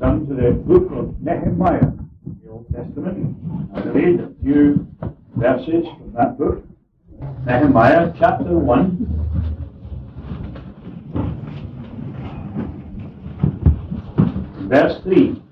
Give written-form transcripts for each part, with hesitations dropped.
come to the book of Nehemiah, the Old Testament. I'll read a few verses from that book. Nehemiah chapter 1. Verse 3.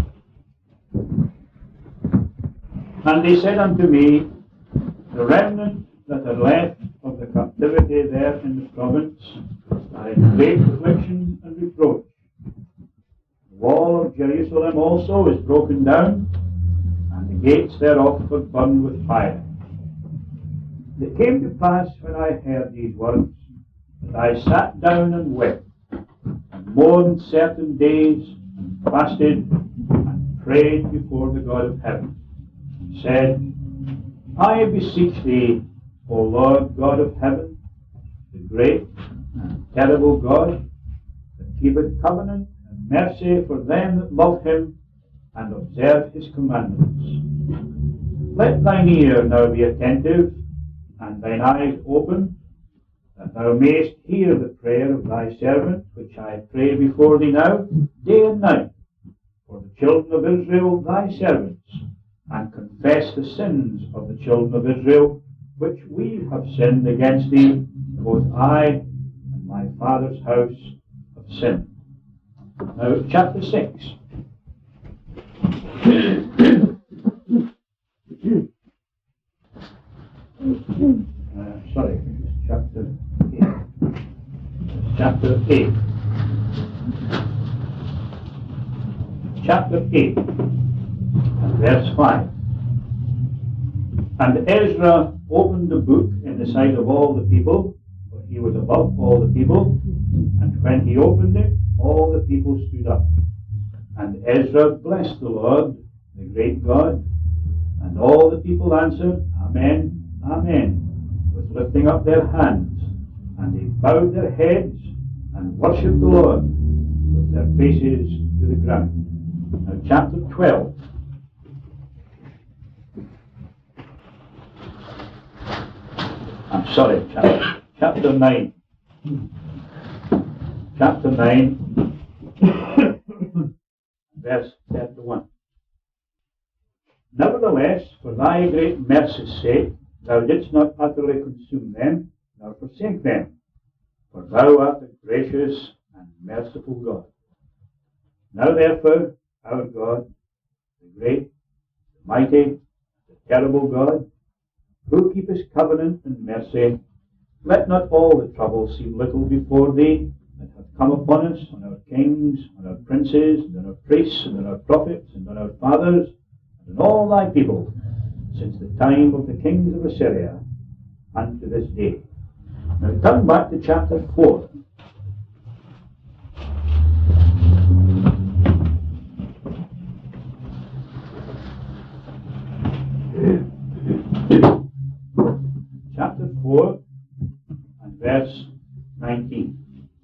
And they said unto me, the remnant that are left of the captivity there in the province are in great affliction and reproach. The wall of Jerusalem also is broken down, and the gates thereof are burned with fire. It came to pass when I heard these words, that I sat down and wept, and mourned certain days, and fasted, and prayed before the God of heaven, and said, I beseech thee, O Lord God of heaven, the great and terrible God, that keepeth covenant and mercy for them that love him and observe his commandments. Let thine ear now be attentive, and thine eyes open, that thou mayest hear the prayer of thy servant, which I pray before thee now, day and night, for the children of Israel thy servants, and confess the sins of the children of Israel, which we have sinned against thee, both I and my father's house have sinned. Now, chapter 6. Chapter 8. Chapter 8. Chapter 8. Verse 5. And Ezra opened the book in the sight of all the people, for he was above all the people, and when he opened it, all the people stood up. And Ezra blessed the Lord, the great God, and all the people answered, Amen, Amen, with lifting up their hands, and they bowed their heads and worshipped the Lord with their faces to the ground. Now chapter 12. Chapter 9. Chapter 9, verse 31. Nevertheless, for thy great mercy's sake, thou didst not utterly consume them, nor forsake them, for thou art a gracious and merciful God. Now therefore, our God, the great, the mighty, the terrible God, who keepest covenant and mercy, let not all the trouble seem little before thee that hath come upon us, on our kings, on our princes, and on our priests, and on our prophets, and on our fathers, and on all thy people, since the time of the kings of Assyria unto this day. Now turn back to chapter 4. Chapter 4 and verse 19.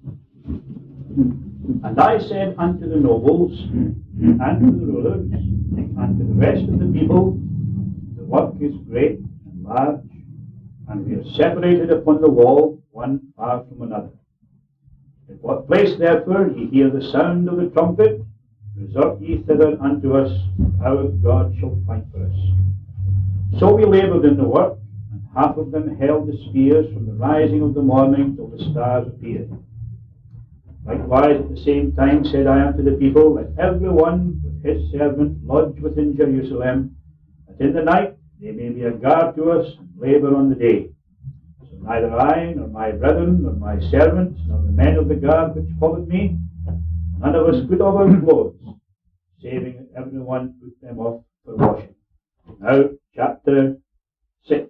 And I said unto the nobles, and to the rulers, and to the rest of the people, the work is great and large, and we are separated upon the wall, one far from another. At what place therefore ye hear the sound of the trumpet, resort ye thither unto us, and our God shall fight for us. So we laboured in the work, and half of them held the spears from the rising of the morning till the stars appeared. Likewise at the same time said I unto the people, let every one with his servant lodge within Jerusalem, that in the night they may be a guard to us, and labour on the day. So neither I, nor my brethren, nor my servants, nor the men of the guard which followed me, none of us put off our clothes, saving that every one put them off for washing. Now, chapter 6.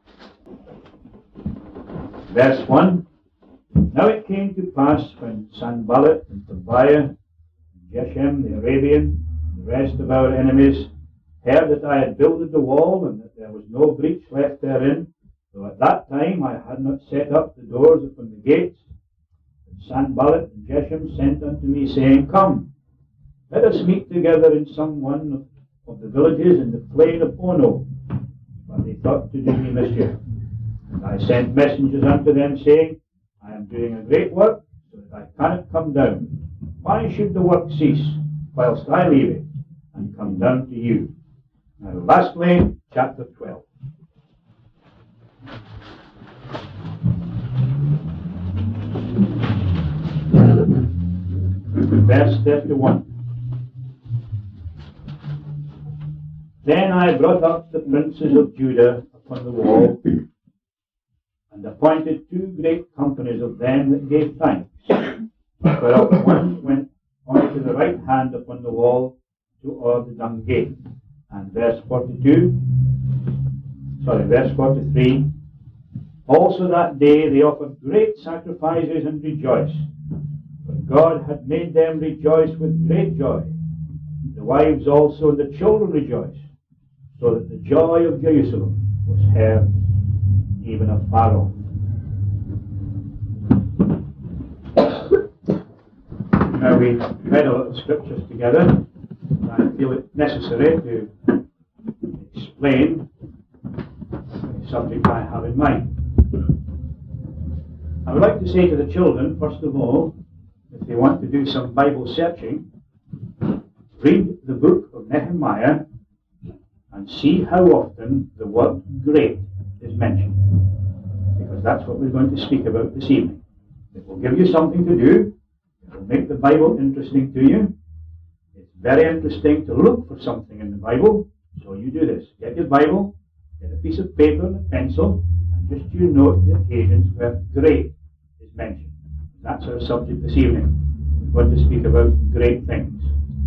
Verse 1. Now it came to pass when Sanballat and Tobiah and Geshem the Arabian and the rest of our enemies heard that I had builded the wall and that there was no breach left therein, though at that time I had not set up the doors upon the gates, and Sanballat and Geshem sent unto me, saying, Come, let us meet together in some one of the villages in the plain of Ono. But they thought to do me mischief. And I sent messengers unto them, saying, I am doing a great work, so that I cannot come down. Why should the work cease? whilst I leave it and come down to you. Now, lastly, chapter 12. Verse 31. Then I brought up the princes of Judah upon the wall, and appointed 2 great companies of them that gave thanks, whereof one went on to the right hand upon the wall toward the dung gate. And verse 43, also that day they offered great sacrifices and rejoiced, for God had made them rejoice with great joy. The wives also and the children rejoiced, so that the joy of Jerusalem was heard even afar off. Now we read a lot of scriptures together. I feel it necessary to explain the subject I have in mind. I would like to say to the children, first of all, if they want to do some Bible searching, read the book of Nehemiah and see how often the word great is mentioned. Because that's what we're going to speak about this evening. It will give you something to do. It will make the Bible interesting to you. It's very interesting to look for something in the Bible. So you do this. Get your Bible, get a piece of paper and a pencil, and just you note the occasions where great is mentioned. That's our subject this evening. We're going to speak about great things.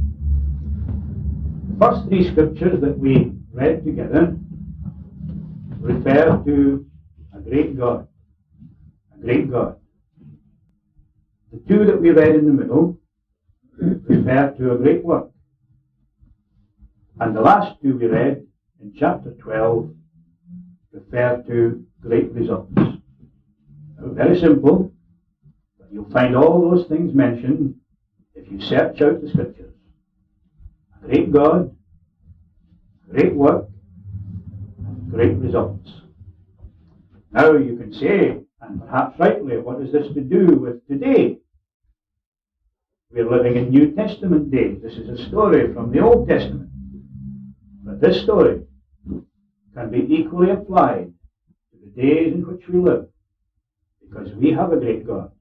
The first 3 scriptures that we read together refer to a great God. A great God. The 2 that we read in the middle refer to a great work. And the last 2 we read in chapter 12 refer to great results. Now, very simple, but you'll find all those things mentioned if you search out the scriptures. A great God, great work, and great results. Now you can say, and perhaps rightly, what is this to do with today? We're living in New Testament days. This is a story from the Old Testament. But this story can be equally applied to the days in which we live, because we have a great God.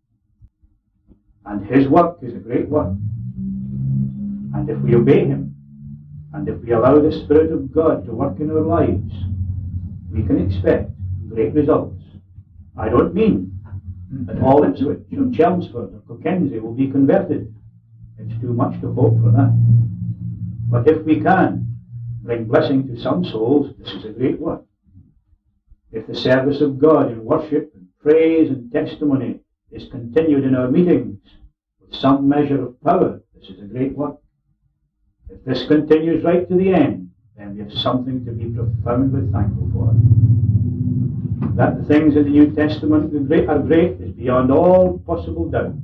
And His work is a great work. And if we obey Him, and if we allow the Spirit of God to work in our lives, we can expect great results. I don't mean that all Ipswich or Chelmsford or Kilkenzie will be converted. It's too much to hope for that. But if we can bring blessing to some souls, this is a great work. If the service of God in worship and praise and testimony is continued in our meetings with some measure of power, this is a great work. If this continues right to the end, then we have something to be profoundly thankful for. That the things in the New Testament are great is beyond all possible doubt.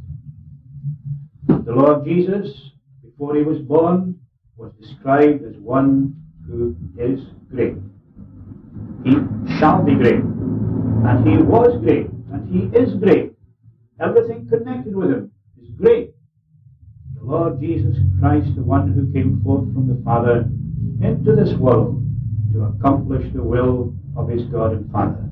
The Lord Jesus, before He was born, was described as one who is great. He shall be great. And He was great. And He is great. Everything connected with Him is great. The Lord Jesus Christ, the one who came forth from the Father into this world to accomplish the will of His God and Father.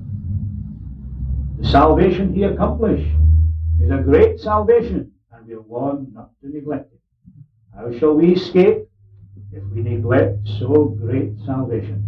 The salvation He accomplished is a great salvation, and we are warned not to neglect it. How shall we escape if we neglect so great salvation?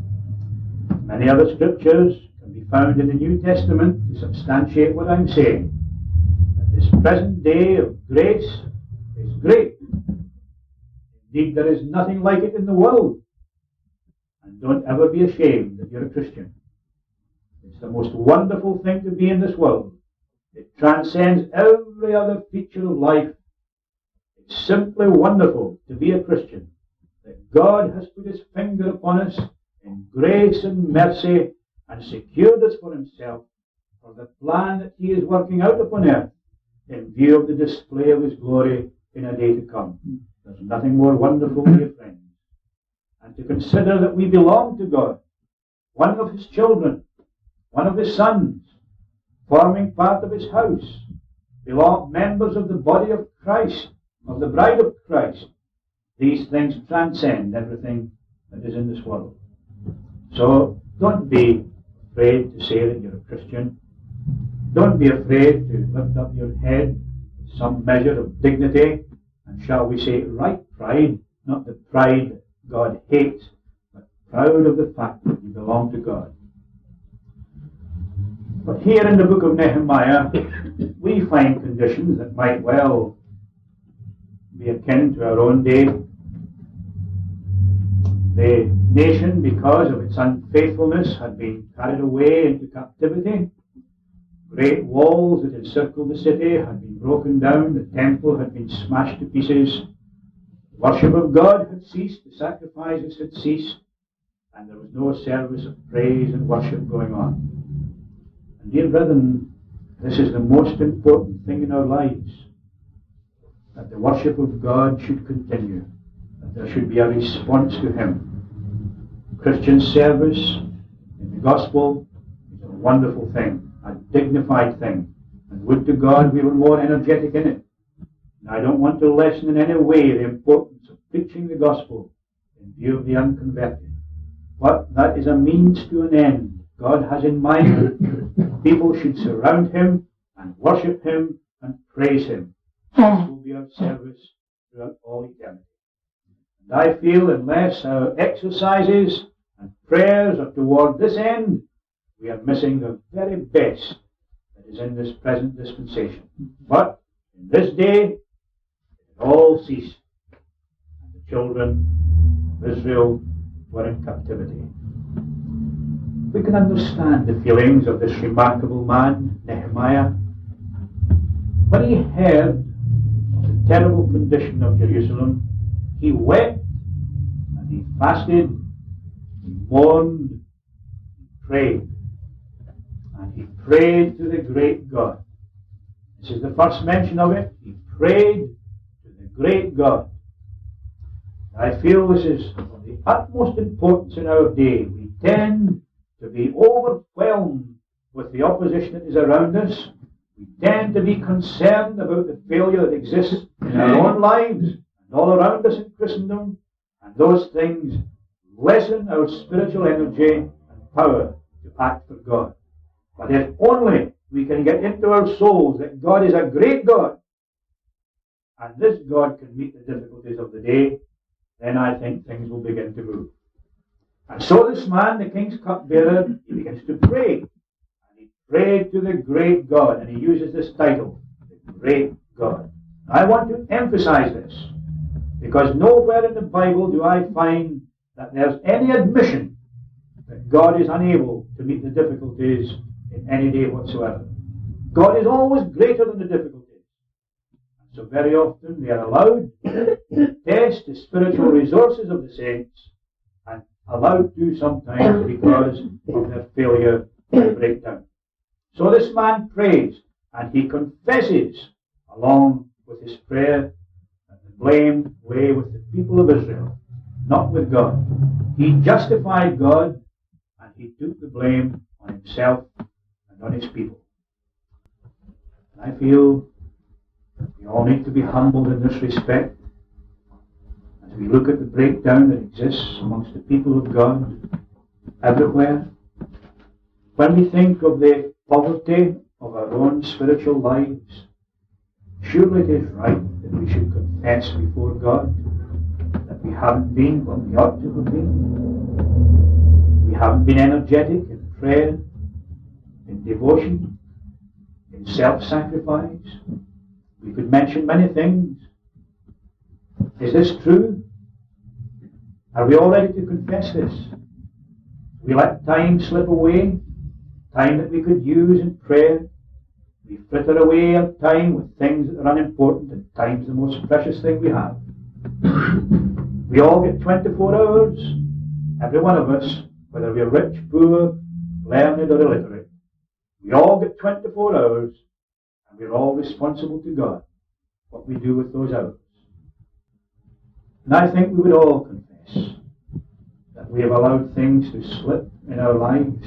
Many other scriptures can be found in the New Testament to substantiate what I'm saying. That this present day of grace is great. Indeed, there is nothing like it in the world. And don't ever be ashamed that you're a Christian. It's the most wonderful thing to be in this world. It transcends every other feature of life. It's simply wonderful to be a Christian. That God has put His finger upon us in grace and mercy and secured us for Himself for the plan that He is working out upon earth in view of the display of His glory in a day to come. There's nothing more wonderful, dear friends. And to consider that we belong to God, one of His children, one of His sons, forming part of His house, belong members of the body of Christ, of the bride of Christ, These things transcend everything that is in this world. So don't be afraid to say that you're a Christian. Don't be afraid to lift up your head with some measure of dignity and, shall we say, right pride, not the pride that God hates, but proud of the fact that you belong to God. But here in the book of Nehemiah, we find conditions that might well be akin to our own day. The nation, because of its unfaithfulness, had been carried away into captivity. Great walls that encircled the city had been broken down. The temple had been smashed to pieces. The worship of God had ceased. The sacrifices had ceased. And there was no service of praise and worship going on. And dear brethren, this is the most important thing in our lives, that the worship of God should continue, that there should be a response to Him. Christian service in the gospel is a wonderful thing, a dignified thing, and would to God we were more energetic in it. And I don't want to lessen in any way the importance of preaching the gospel in view of the unconverted. But that is a means to an end. God has in mind that people should surround Him and worship Him and praise Him. This will be our service throughout all eternity. And I feel unless our exercises and prayers are toward this end, we are missing the very best that is in this present dispensation. But in this day, it all ceased, and the children of Israel were in captivity. We can understand the feelings of this remarkable man, Nehemiah. When he heard of the terrible condition of Jerusalem, he wept and he fasted, he mourned, he prayed. And he prayed to the great God. This is the first mention of it. He prayed to the great God. I feel this is of the utmost importance in our day. We tend to be overwhelmed with the opposition that is around us. We tend to be concerned about the failure that exists in our own lives and all around us in Christendom, and those things lessen our spiritual energy and power to act for God. But if only we can get into our souls that God is a great God, and this God can meet the difficulties of the day, then I think things will begin to move. And so this man, the king's cupbearer, he begins to pray. And he prayed to the great God, and he uses this title, the great God. I want to emphasize this, because nowhere in the Bible do I find that there's any admission that God is unable to meet the difficulties in any day whatsoever. God is always greater than the difficulties. So very often we are allowed to test the spiritual resources of the saints, and allowed to sometimes because of their failure and breakdown. So this man prays, and he confesses along with his prayer that the blame lay with the people of Israel, not with God. He justified God, and he took the blame on himself and on his people. And I feel we all need to be humbled in this respect as we look at the breakdown that exists amongst the people of God everywhere. When we think of the poverty of our own spiritual lives, surely it is right that we should confess before God that we haven't been what we ought to have been. We haven't been energetic in prayer, in devotion, in self-sacrifice. We could mention many things. Is this true? Are we all ready to confess this? We let time slip away, time that we could use in prayer. We fritter away our time with things that are unimportant, and time's the most precious thing we have. We all get 24 hours, every one of us, whether we're rich, poor, learned or illiterate. We all get 24 hours, and we're all responsible to God what we do with those hours. And I think we would all confess that we have allowed things to slip in our lives.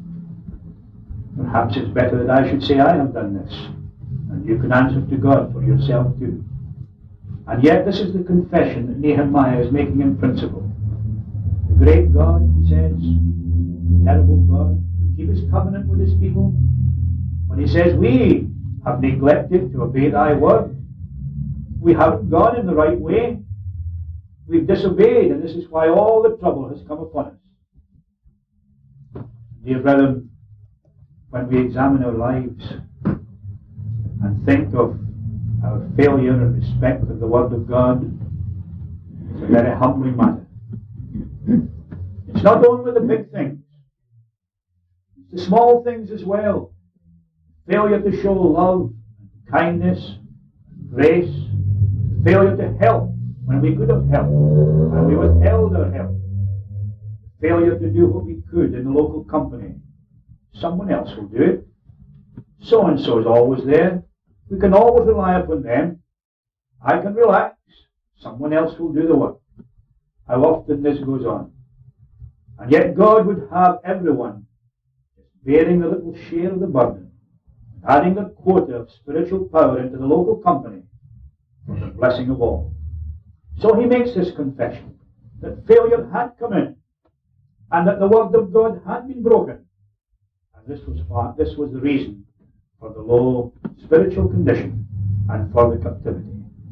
Perhaps it's better that I should say I have done this, and you can answer to God for yourself too. And yet this is the confession that Nehemiah is making in principle. The great God, he says, the terrible God, who keep his covenant with his people. When he says, we have neglected to obey thy word, we haven't gone in the right way, we've disobeyed, and this is why all the trouble has come upon us. Dear brethren, when we examine our lives and think of our failure in respect of the Word of God, it's a very humbling matter. It's not only the big things, it's the small things as well. Failure to show love, kindness, grace, failure to help when we could have helped, and we withheld our help. Failure to do what we could in the local company. Someone else will do it. So-and-so is always there. We can always rely upon them. I can relax. Someone else will do the work. How often this goes on. And yet God would have everyone bearing a little share of the burden, adding their quota of spiritual power into the local company for the blessing of all. So he makes this confession that failure had come in and that the word of God had been broken. And this was the reason for the low spiritual condition and for the captivity.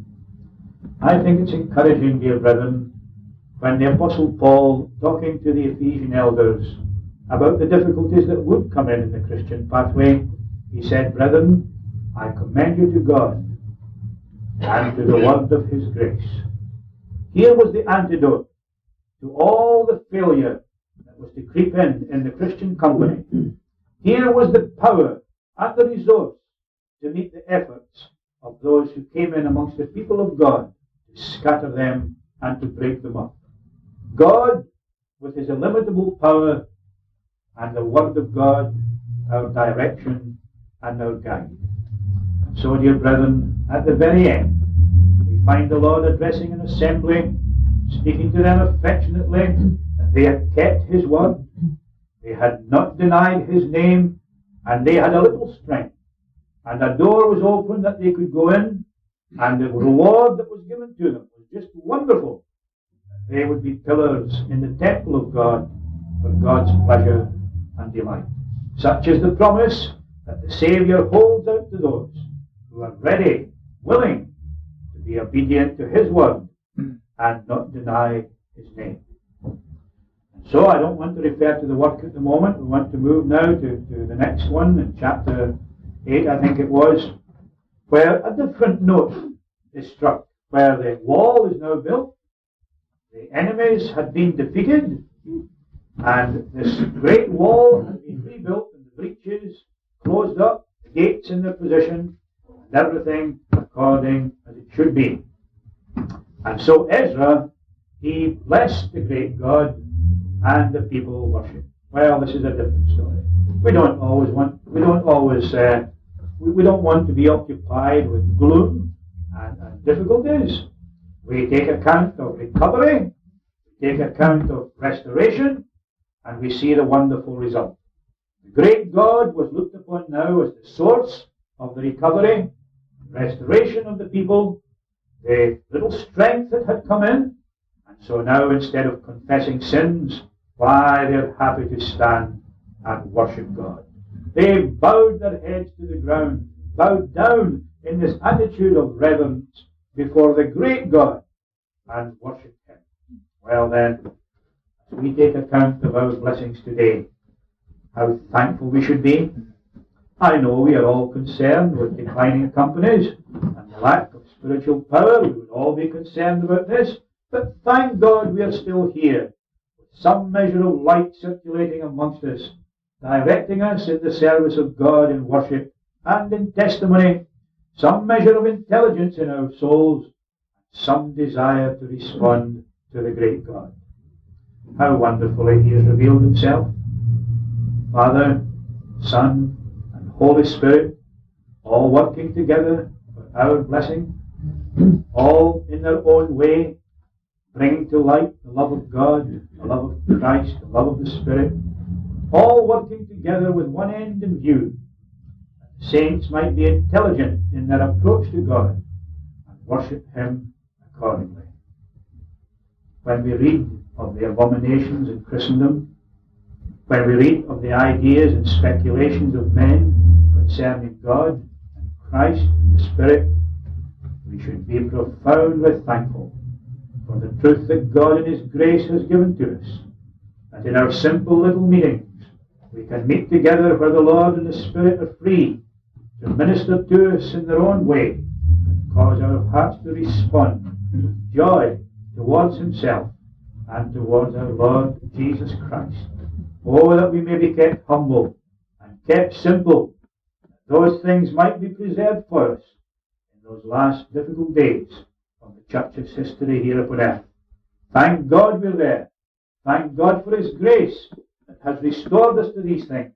I think it's encouraging, dear brethren, when the Apostle Paul, talking to the Ephesian elders about the difficulties that would come in the Christian pathway, he said, brethren, I commend you to God and to the word of his grace. Here was the antidote to all the failure that was to creep in the Christian company. Here was the power and the resource to meet the efforts of those who came in amongst the people of God to scatter them and to break them up. God, with his illimitable power, and the word of God, our direction and our guide. And so, dear brethren, at the very end, we find the Lord addressing an assembly, speaking to them affectionately, that they had kept his word, they had not denied his name, and they had a little strength. And a door was open that they could go in, and the reward that was given to them was just wonderful. They would be pillars in the temple of God for God's pleasure and delight. Such is the promise that the Saviour holds out to those who are ready, willing to be obedient to his word and not deny his name. And so I don't want to refer to the work at the moment. We want to move now to the next one in chapter 8, I think it was, where a different note is struck, where the wall is now built, the enemies had been defeated, and this great wall had been rebuilt, and the breaches closed up, the gates in their position, and everything according as it should be. And so Ezra, he blessed the great God, and the people worshipped. Well, this is a different story. We don't want to be occupied with gloom and difficulties. We take account of recovery, we take account of restoration, and we see the wonderful result. The great God was looked upon now as the source of the recovery, restoration of the people, the little strength that had come in, and so now instead of confessing sins, why, they're happy to stand and worship God. They bowed their heads to the ground, bowed down in this attitude of reverence before the great God and worshipped him. Well then, as we take account of our blessings today, how thankful we should be. I know we are all concerned with declining companies and the lack of spiritual power. We would all be concerned about this. But thank God we are still here, with some measure of light circulating amongst us, directing us in the service of God in worship and in testimony, some measure of intelligence in our souls, some desire to respond to the great God. How wonderfully he has revealed himself. Father, Son, and Holy Spirit, all working together for our blessing, all in their own way, bringing to light the love of God, the love of Christ, the love of the Spirit, all working together with one end in view, that the saints might be intelligent in their approach to God and worship him accordingly. When we read of the abominations in Christendom, when we read of the ideas and speculations of men concerning God and Christ and the Spirit, we should be profoundly thankful for the truth that God in His grace has given to us, that in our simple little meetings we can meet together where the Lord and the Spirit are free to minister to us in their own way and cause our hearts to respond with joy towards Himself and towards our Lord Jesus Christ. Oh, that we may be kept humble and kept simple, that those things might be preserved for us in those last difficult days of the Church's history here upon earth. Thank God we're there. Thank God for His grace that has restored us to these things.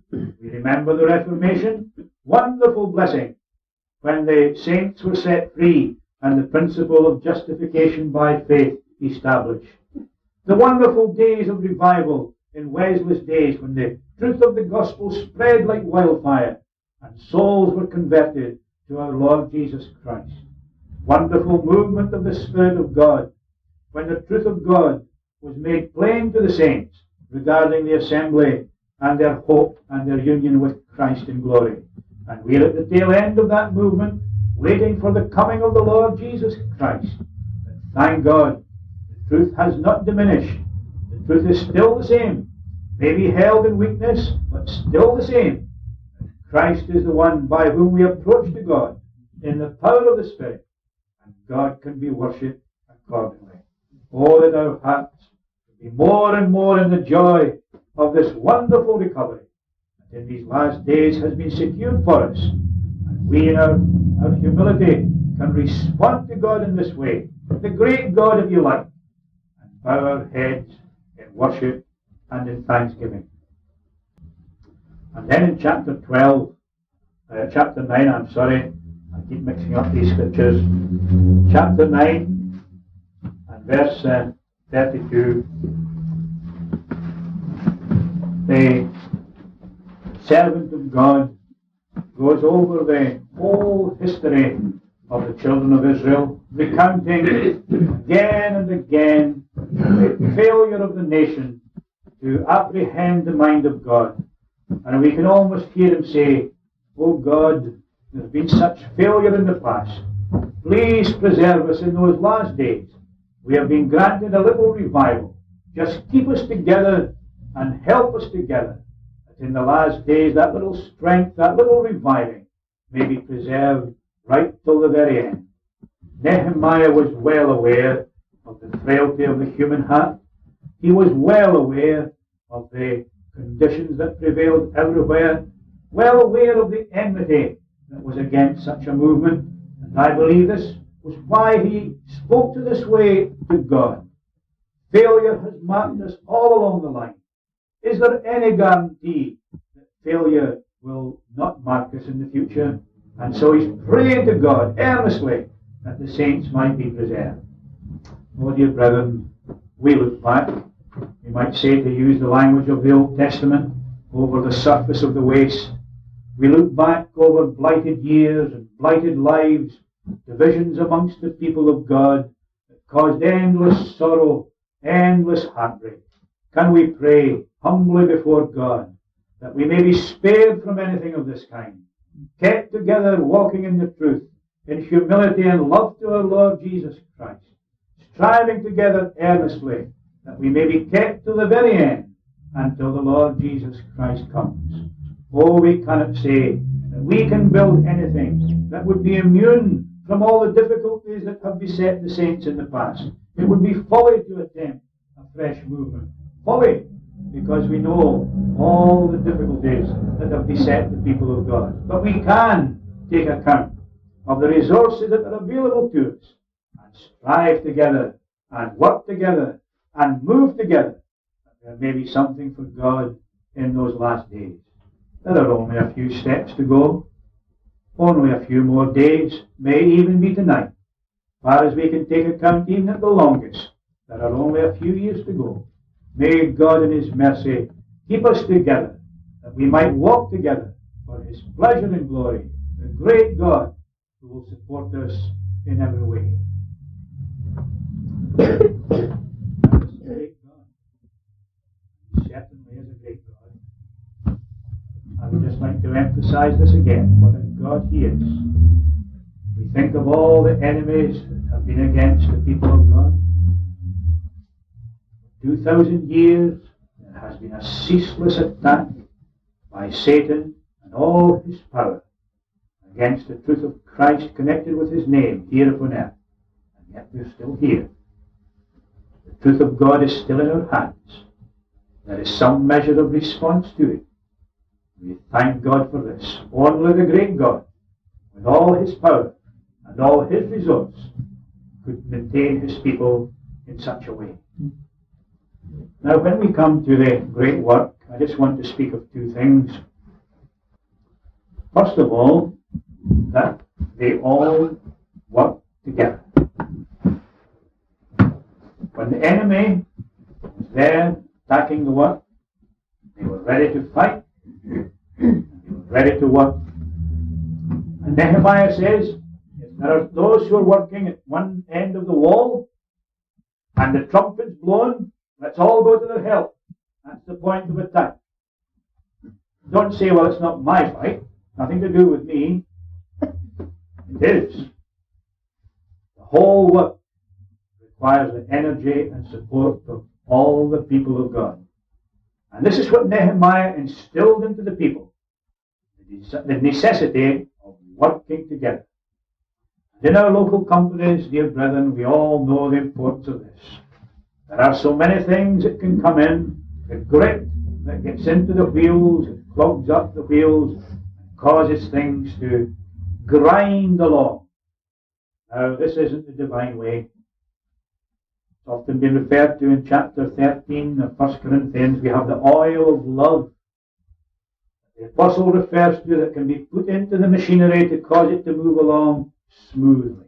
We remember the Reformation, wonderful blessing, when the saints were set free and the principle of justification by faith established. The wonderful days of revival in Wesley's days, when the truth of the gospel spread like wildfire and souls were converted to our Lord Jesus Christ. Wonderful movement of the Spirit of God, when the truth of God was made plain to the saints regarding the assembly and their hope and their union with Christ in glory. And we're at the tail end of that movement, waiting for the coming of the Lord Jesus Christ. And thank God, the truth has not diminished. The truth is still the same. Maybe held in weakness, but still the same. And Christ is the one by whom we approach to God in the power of the Spirit, and God can be worshipped accordingly. Oh, that our hearts be more and more in the joy of this wonderful recovery that in these last days has been secured for us. And we in our humility can respond to God in this way, the great God, if you like, and bow our heads in worship and in thanksgiving. And then in chapter 9, I keep mixing up these scriptures. Chapter 9 and verse 32. The servant of God goes over the whole history of the children of Israel, recounting again and again the failure of the nation to apprehend the mind of God. And we can almost hear him say, "Oh God, there's been such failure in the past. Please preserve us in those last days. We have been granted a little revival. Just keep us together and help us together, that in the last days that little strength, that little reviving may be preserved right till the very end." Nehemiah was well aware of the frailty of the human heart. He was well aware of the conditions that prevailed everywhere, well aware of the enmity that was against such a movement. And I believe this was why he spoke to this way to God. Failure has marked us all along the line. Is there any guarantee that failure will not mark us in the future? And so he's praying to God earnestly that the saints might be preserved. Oh, dear brethren, we look back, we might say, to use the language of the Old Testament, over the surface of the waste. We look back over blighted years and blighted lives, divisions amongst the people of God that caused endless sorrow, endless heartbreak. Can we pray humbly before God that we may be spared from anything of this kind, kept together walking in the truth, in humility and love to our Lord Jesus Christ, striving together earnestly that we may be kept to the very end until the Lord Jesus Christ comes. Oh, we cannot say that we can build anything that would be immune from all the difficulties that have beset the saints in the past. It would be folly to attempt a fresh movement. Folly, because we know all the difficulties that have beset the people of God. But we can take account of the resources that are available to us and strive together and work together and move together. There may be something for God in those last days. There are only a few steps to go. Only a few more days, may even be tonight. Far as we can take account, even at the longest, there are only a few years to go. May God in His mercy keep us together, that we might walk together for His pleasure and glory, the great God who will support us in every way. That is a great God. He certainly is a great God. I would just like to emphasize this again, what a God He is. We think of all the enemies that have been against the people of God. 2,000 years, there has been a ceaseless attack by Satan and all his power against the truth of Christ connected with His name here upon earth. And yet we're still here. The truth of God is still in our hands. There is some measure of response to it. We thank God for this. Only the great God, with all His power and all His resource, could maintain His people in such a way. Now, when we come to the great work, I just want to speak of two things. First of all, that they all work together. When the enemy was there attacking the work, they were ready to fight, and they were ready to work. And Nehemiah says, if there are those who are working at one end of the wall, and the trumpet's blown, let's all go to their help. That's the point of attack. Don't say, well, it's not my fight. Nothing to do with me. It is. The whole work requires the energy and support of all the people of God. And this is what Nehemiah instilled into the people. The necessity of working together. And in our local companies, dear brethren, we all know the importance of this. There are so many things that can come in. The grit that gets into the wheels, it clogs up the wheels, and causes things to grind along. Now, this isn't the divine way. It's often been referred to in chapter 13 of 1 Corinthians. We have the oil of love. The apostle refers to that can be put into the machinery to cause it to move along smoothly.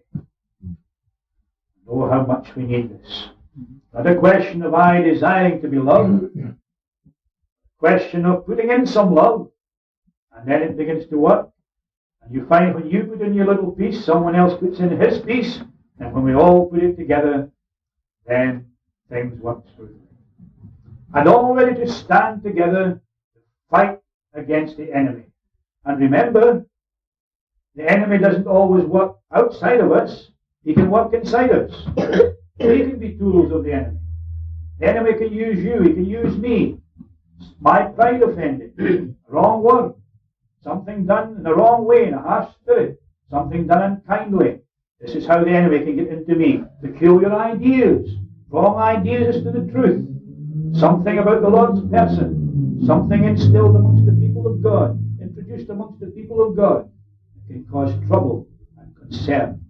Oh, how much we need this. Not a question of I desiring to be loved. A question of putting in some love, and then it begins to work. And you find when you put in your little piece, someone else puts in his piece, and when we all put it together, then things work smoothly. And all ready to stand together to fight against the enemy. And remember, the enemy doesn't always work outside of us. He can work inside us. We can be tools of the enemy. The enemy can use you. He can use me. My pride offended. Wrong word. Something done in the wrong way, in a harsh spirit. Something done unkindly. This is how the enemy can get into me. Peculiar ideas. Wrong ideas as to the truth. Something about the Lord's person. Something instilled amongst the people of God. Introduced amongst the people of God. It can cause trouble and concern.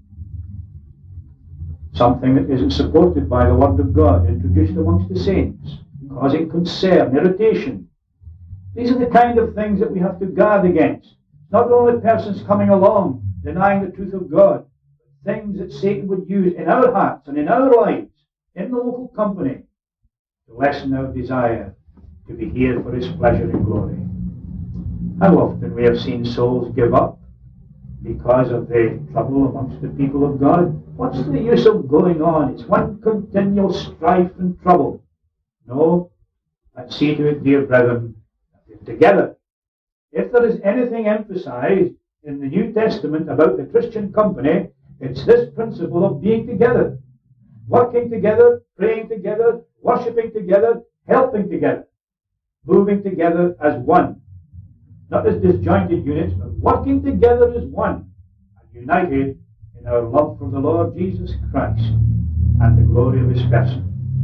Something that isn't supported by the Word of God, introduced amongst the saints, causing concern, irritation. These are the kind of things that we have to guard against. Not only persons coming along, denying the truth of God, but things that Satan would use in our hearts and in our lives, in the local company, to lessen our desire to be here for His pleasure and glory. How often we have seen souls give up because of the trouble amongst the people of God. What's the use of going on? It's one continual strife and trouble. No, let's see to it, dear brethren, that we're together. If there is anything emphasized in the New Testament about the Christian company, it's this principle of being together. Working together, praying together, worshipping together, helping together. Moving together as one. Not as disjointed units, but working together as one. And united in our love for the Lord Jesus Christ and the glory of His person.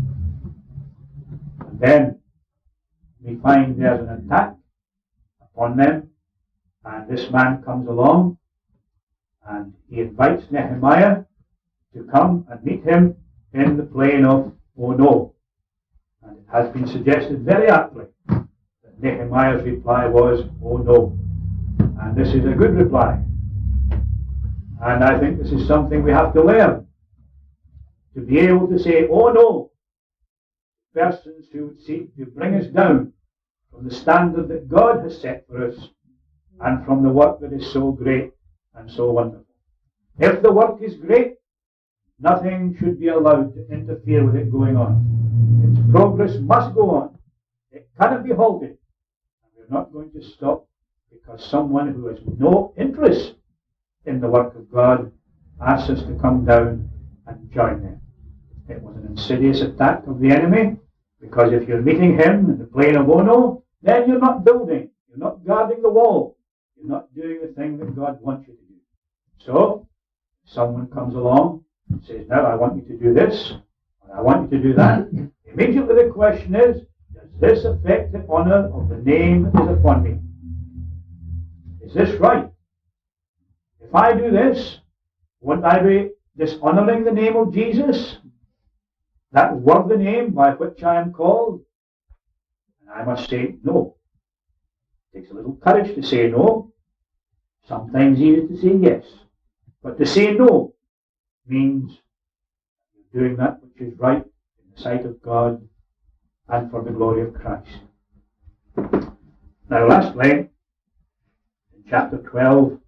And then we find there's an attack upon them, and this man comes along and he invites Nehemiah to come and meet him in the plain of Ono. And it has been suggested very aptly that Nehemiah's reply was, "Oh no." And this is a good reply. And I think this is something we have to learn. To be able to say, "Oh no," persons who would seek to bring us down from the standard that God has set for us and from the work that is so great and so wonderful. If the work is great, nothing should be allowed to interfere with it going on. Its progress must go on. It cannot be halted. And we're not going to stop because someone who has no interest in the work of God asks us to come down and join them. It was an insidious attack of the enemy, because if you're meeting him in the plain of Ono, then you're not building, you're not guarding the wall, you're not doing the thing that God wants you to do. So, someone comes along and says, now I want you to do this, and I want you to do that. Immediately the question is, does this affect the honor of the name that is upon me? Is this right? If I do this, won't I be dishonoring the name of Jesus? That worthy name by which I am called? And I must say no. It takes a little courage to say no. Sometimes easier to say yes. But to say no means doing that which is right in the sight of God and for the glory of Christ. Now lastly, in chapter 12,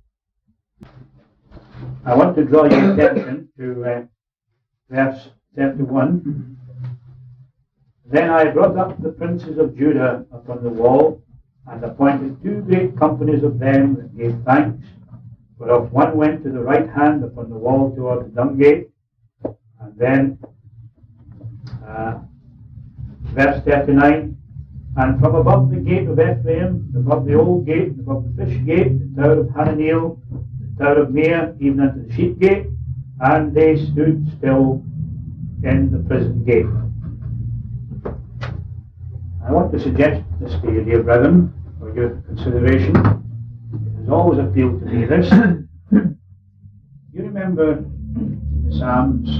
I want to draw your attention to verse 31. Then I brought up the princes of Judah upon the wall, and appointed 2 great companies of them that gave thanks, whereof one went to the right hand upon the wall toward the dung gate. And then verse 39, and from above the gate of Ephraim, above the old gate, above the fish gate, the tower of Hananeel, the tower of Meah, even unto the sheep gate, and they stood still in the prison gate. I want to suggest this to you, dear brethren, for your consideration. It has always appealed to me, this. You remember in the Psalms,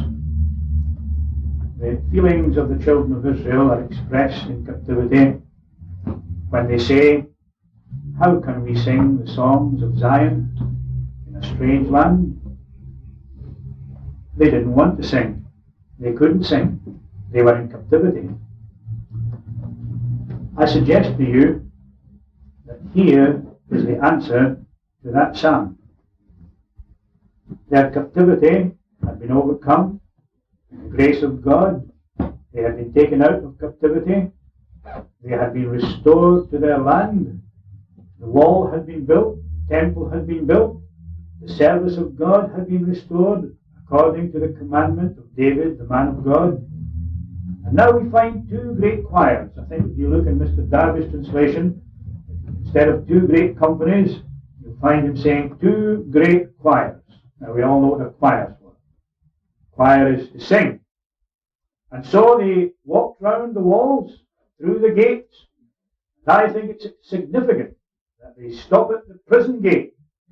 the feelings of the children of Israel are expressed in captivity when they say, how can we sing the songs of Zion in a strange land? They didn't want to sing. They couldn't sing. They were in captivity. I suggest to you that here is the answer to that psalm. Their captivity had been overcome in the grace of God. They had been taken out of captivity. They had been restored to their land. The wall had been built. The temple had been built. The service of God had been restored according to the commandment of David, the man of God. And now we find 2 great choirs. I think if you look in Mr. Darby's translation, instead of 2 great companies, you'll find him saying 2 great choirs. Now we all know what a choir is. Choir is to sing. And so they walked round the walls, through the gates. And I think it's significant that they stop at the prison gate.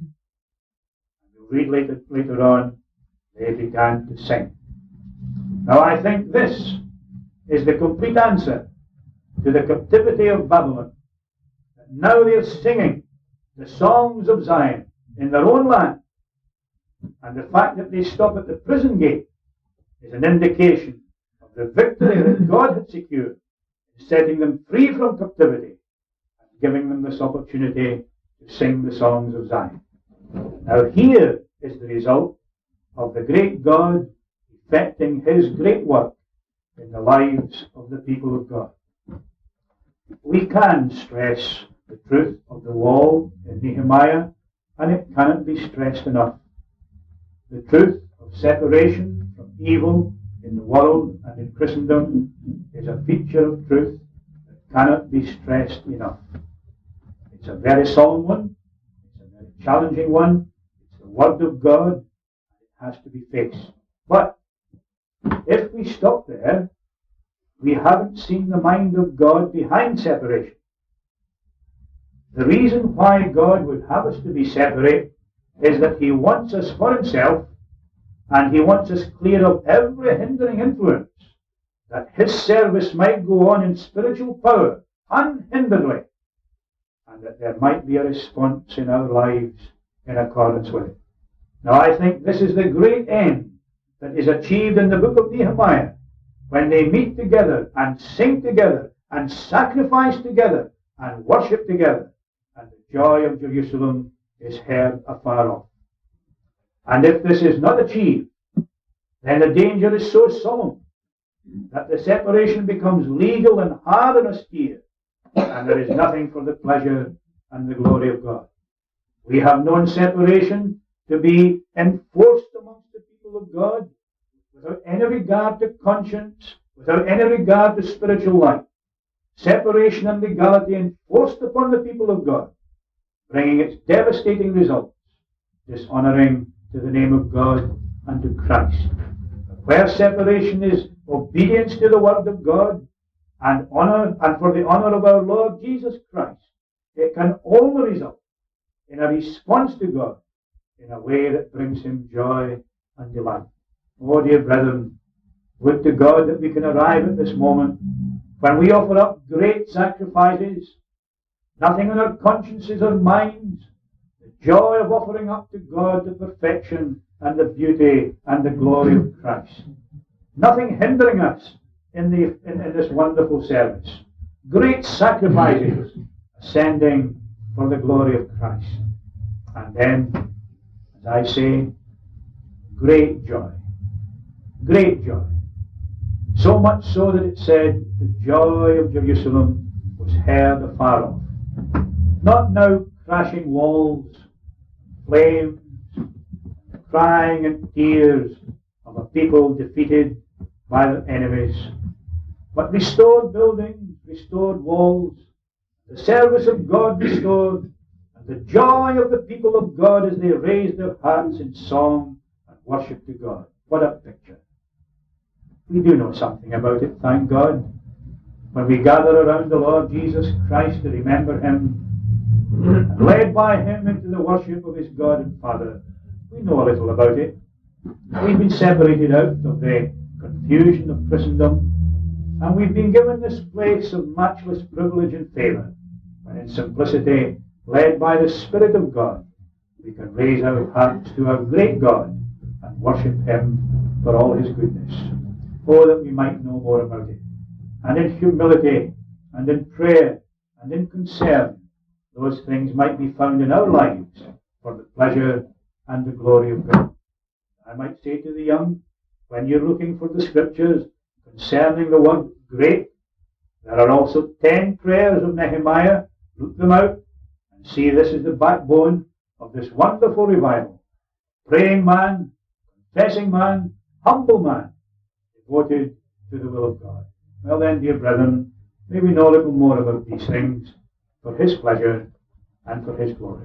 And you'll read later on, they began to sing. Now I think this is the complete answer to the captivity of Babylon. That now they're singing the songs of Zion in their own land. And the fact that they stop at the prison gate is an indication of the victory that God had secured in setting them free from captivity and giving them this opportunity to sing the songs of Zion. Now here is the result of the great God effecting his great work in the lives of the people of God. We can stress the truth of the wall in Nehemiah, and it cannot be stressed enough. The truth of separation from evil in the world and in Christendom is a feature of truth that cannot be stressed enough. It's a very solemn one, it's a very challenging one, it's the Word of God, it has to be faced. But if we stop there, we haven't seen the mind of God behind separation. The reason why God would have us to be separate is that he wants us for himself, and he wants us clear of every hindering influence, that his service might go on in spiritual power unhinderedly, and that there might be a response in our lives in accordance with it. Now I think this is the great end that is achieved in the book of Nehemiah, when they meet together and sing together and sacrifice together and worship together, and the joy of Jerusalem is heard afar off. And if this is not achieved, then the danger is so solemn that the separation becomes legal and hard and austere, and there is nothing for the pleasure and the glory of God. We have known separation to be enforced amongst the people of God without any regard to conscience, without any regard to spiritual life. Separation and legality enforced upon the people of God, bringing its devastating results, dishonoring to the name of God and to Christ. But where separation is obedience to the word of God and honor, and for the honor of our Lord Jesus Christ, it can only result in a response to God in a way that brings him joy and delight. Oh, dear brethren, would to God that we can arrive at this moment when we offer up great sacrifices, nothing on our consciences or minds, the joy of offering up to God the perfection and the beauty and the glory of Christ. Nothing hindering us in this wonderful service. Great sacrifices ascending for the glory of Christ. And then, as I say, great joy. Great joy. So much so that it said, the joy of Jerusalem was heard afar off. Not now crashing walls, flames, crying and tears of a people defeated by their enemies, but restored buildings, restored walls, the service of God restored, and the joy of the people of God as they raised their hearts in song and worship to God. What a picture. We do know something about it, thank God. When we gather around the Lord Jesus Christ to remember him, and led by him into the worship of his God and Father, we know a little about it. We've been separated out of the confusion of Christendom, and we've been given this place of matchless privilege and favour, when in simplicity, led by the Spirit of God, we can raise our hearts to our great God and worship him for all his goodness. Oh, that we might know more about it. And in humility, and in prayer, and in concern, those things might be found in our lives for the pleasure and the glory of God. I might say to the young, when you're looking for the scriptures concerning the word great, there are also 10 prayers of Nehemiah. Look them out and see this is the backbone of this wonderful revival. Praying man, confessing man, humble man, devoted to the will of God. Well then, dear brethren, may we know a little more about these things for his pleasure and for his glory.